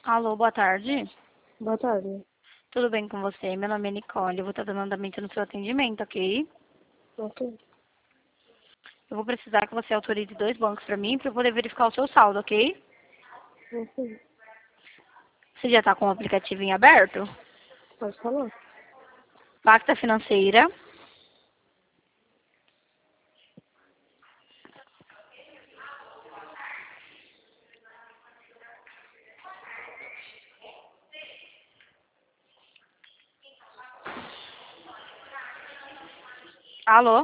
Alô, boa tarde. Boa tarde. Tudo bem com você? Meu nome é Nicole. Eu vou estar dando andamento no seu atendimento, ok? Ok. Eu vou precisar que você autorize 2 bancos para mim para eu poder verificar o seu saldo, ok? Ok. Você já está com o aplicativo em aberto? Pode falar. Pacta Financeira. Alô?